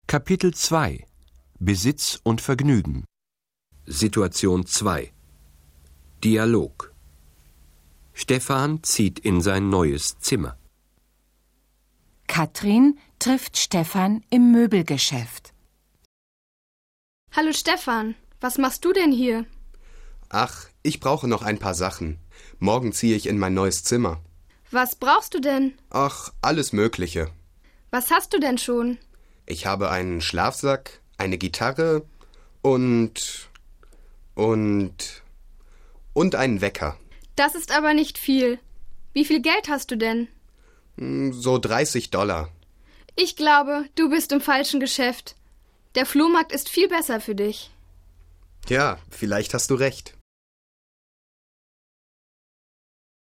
Kapitel 2 Besitz und Vergnügen. Situation 2 Dialog. Stefan zieht in sein neues Zimmer. Katrin trifft Stefan im Möbelgeschäft. Hallo Stefan, was machst du denn hier? Ach, ich brauche noch ein paar Sachen. Morgen ziehe ich in mein neues Zimmer. Was brauchst du denn? Ach, alles Mögliche. Was hast du denn schon? Ich habe einen Schlafsack, eine Gitarre und einen Wecker. Das ist aber nicht viel. Wie viel Geld hast du denn? So $30. Ich glaube, du bist im falschen Geschäft. Der Flohmarkt ist viel besser für dich. Ja, vielleicht hast du recht.